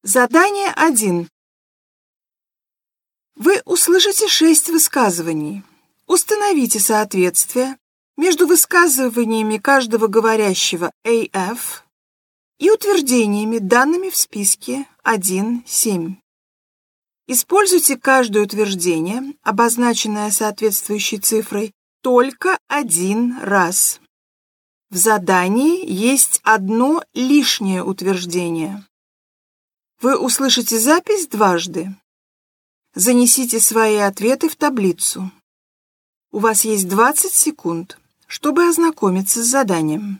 Задание 1. Вы услышите 6 высказываний. Установите соответствие между высказываниями каждого говорящего AF и утверждениями, данными в списке 1.7. Используйте каждое утверждение, обозначенное соответствующей цифрой, только один раз. В задании есть одно лишнее утверждение. Вы услышите запись дважды. Занесите свои ответы в таблицу. У вас есть 20 секунд, чтобы ознакомиться с заданием.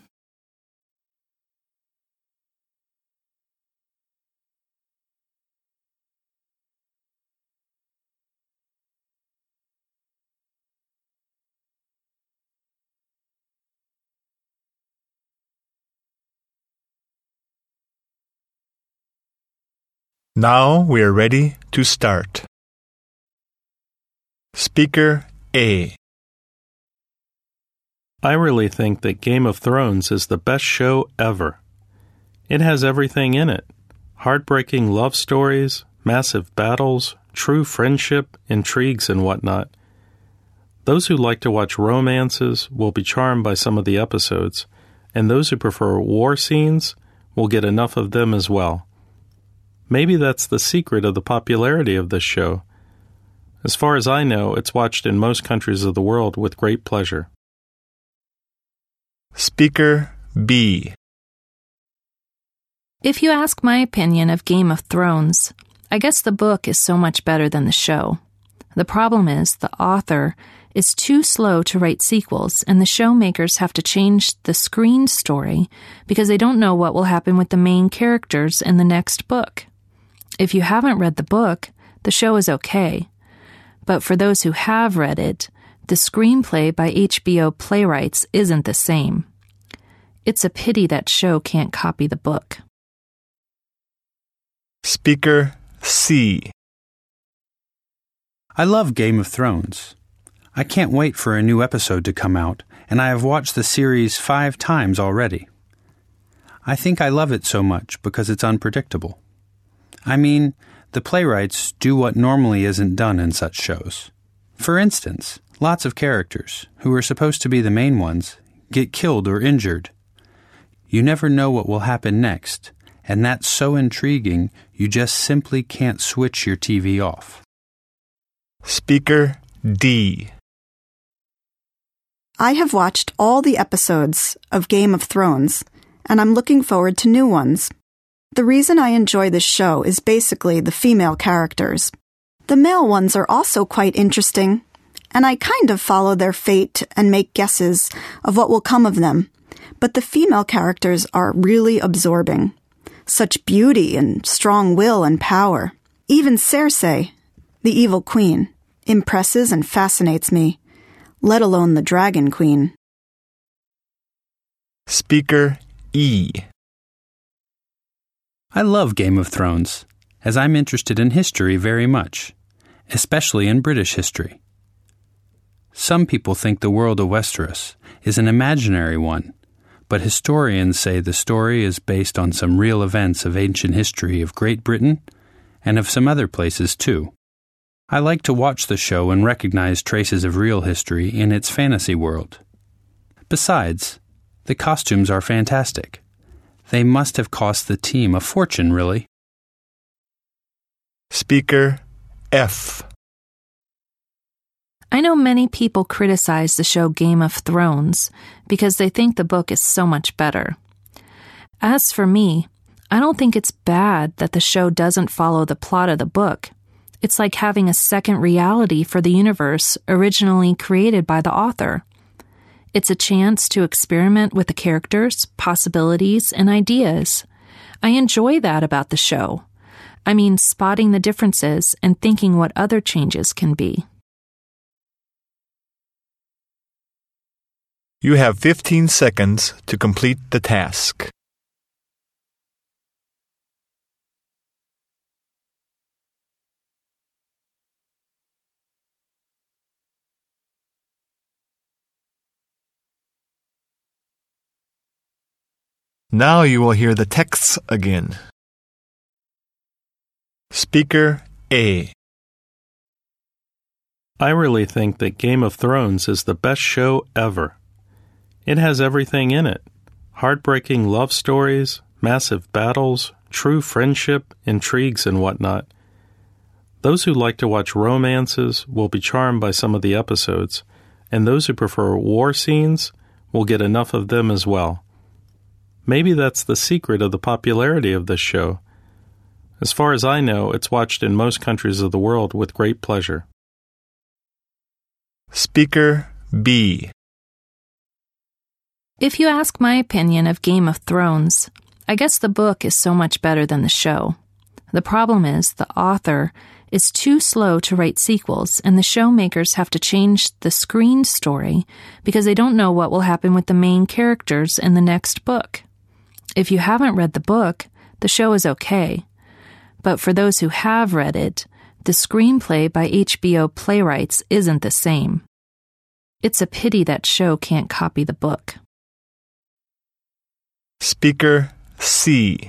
Now we are ready to start. Speaker A. I really think that Game of Thrones is the best show ever. It has everything in it. Heartbreaking love stories, massive battles, true friendship, intrigues, and whatnot. Those who like to watch romances will be charmed by some of the episodes, and those who prefer war scenes will get enough of them as well. Maybe that's the secret of the popularity of this show. As far as I know, it's watched in most countries of the world with great pleasure. Speaker B. If you ask my opinion of Game of Thrones, I guess the book is so much better than the show. The problem is the author is too slow to write sequels, and the showmakers have to change the screen story because they don't know what will happen with the main characters in the next book. If you haven't read the book, the show is okay. But for those who have read it, the screenplay by HBO playwrights isn't the same. It's a pity that show can't copy the book. Speaker C. I love Game of Thrones. I can't wait for a new episode to come out, and I have watched the series 5 times already. I think I love it so much because it's unpredictable. I mean, the playwrights do what normally isn't done in such shows. For instance, lots of characters, who are supposed to be the main ones, get killed or injured. You never know what will happen next, and that's so intriguing you just simply can't switch your TV off. Speaker D. I have watched all the episodes of Game of Thrones, and I'm looking forward to new ones. The reason I enjoy this show is basically the female characters. The male ones are also quite interesting, and I kind of follow their fate and make guesses of what will come of them. But the female characters are really absorbing. Such beauty and strong will and power. Even Cersei, the evil queen, impresses and fascinates me, let alone the Dragon Queen. Speaker E. I love Game of Thrones, as I'm interested in history very much, especially in British history. Some people think the world of Westeros is an imaginary one, but historians say the story is based on some real events of ancient history of Great Britain and of some other places too. I like to watch the show and recognize traces of real history in its fantasy world. Besides, the costumes are fantastic. They must have cost the team a fortune, really. Speaker F. I know many people criticize the show Game of Thrones because they think the book is so much better. As for me, I don't think it's bad that the show doesn't follow the plot of the book. It's like having a second reality for the universe originally created by the author. It's a chance to experiment with the characters, possibilities, and ideas. I enjoy that about the show. I mean, spotting the differences and thinking what other changes can be. You have 15 seconds to complete the task. Now you will hear the texts again. Speaker A. I really think that Game of Thrones is the best show ever. It has everything in it. Heartbreaking love stories, massive battles, true friendship, intrigues, and whatnot. Those who like to watch romances will be charmed by some of the episodes, and those who prefer war scenes will get enough of them as well. Maybe that's the secret of the popularity of this show. As far as I know, it's watched in most countries of the world with great pleasure. Speaker B. If you ask my opinion of Game of Thrones, I guess the book is so much better than the show. The problem is the author is too slow to write sequels, and the show makers have to change the screen story because they don't know what will happen with the main characters in the next book. If you haven't read the book, the show is okay. But for those who have read it, the screenplay by HBO playwrights isn't the same. It's a pity that show can't copy the book. Speaker C.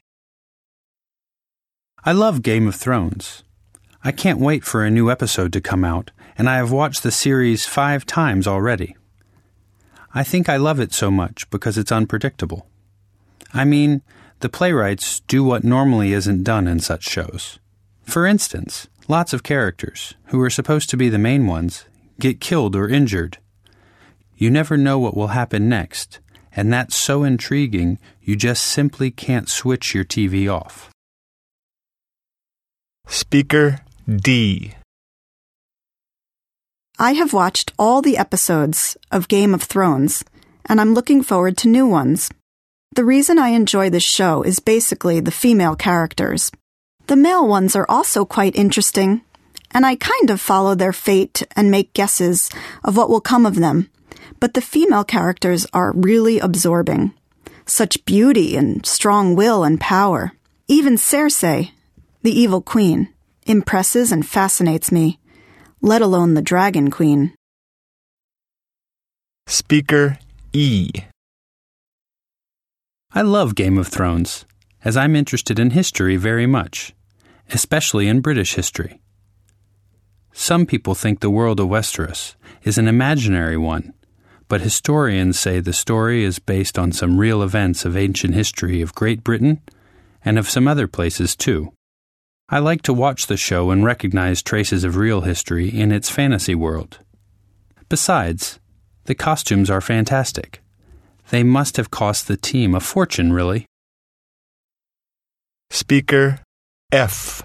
I love Game of Thrones. I can't wait for a new episode to come out, and I have watched the series 5 times already. I think I love it so much because it's unpredictable. I mean, the playwrights do what normally isn't done in such shows. For instance, lots of characters, who are supposed to be the main ones, get killed or injured. You never know what will happen next, and that's so intriguing you just simply can't switch your TV off. Speaker D. I have watched all the episodes of Game of Thrones, and I'm looking forward to new ones. The reason I enjoy this show is basically the female characters. The male ones are also quite interesting, and I kind of follow their fate and make guesses of what will come of them. But the female characters are really absorbing. Such beauty and strong will and power. Even Cersei, the evil queen, impresses and fascinates me, let alone the Dragon Queen. Speaker E. I love Game of Thrones, as I'm interested in history very much, especially in British history. Some people think the world of Westeros is an imaginary one, but historians say the story is based on some real events of ancient history of Great Britain and of some other places too. I like to watch the show and recognize traces of real history in its fantasy world. Besides, the costumes are fantastic. They must have cost the team a fortune, really. Speaker F.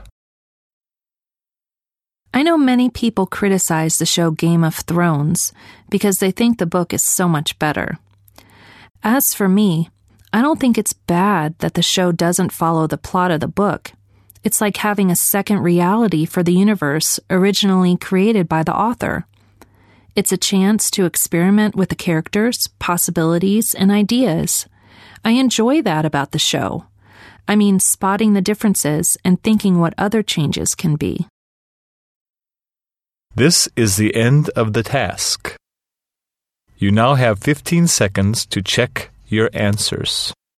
I know many people criticize the show Game of Thrones because they think the book is so much better. As for me, I don't think it's bad that the show doesn't follow the plot of the book. It's like having a second reality for the universe originally created by the author. It's a chance to experiment with the characters, possibilities, and ideas. I enjoy that about the show. I mean, spotting the differences and thinking what other changes can be. This is the end of the task. You now have 15 seconds to check your answers.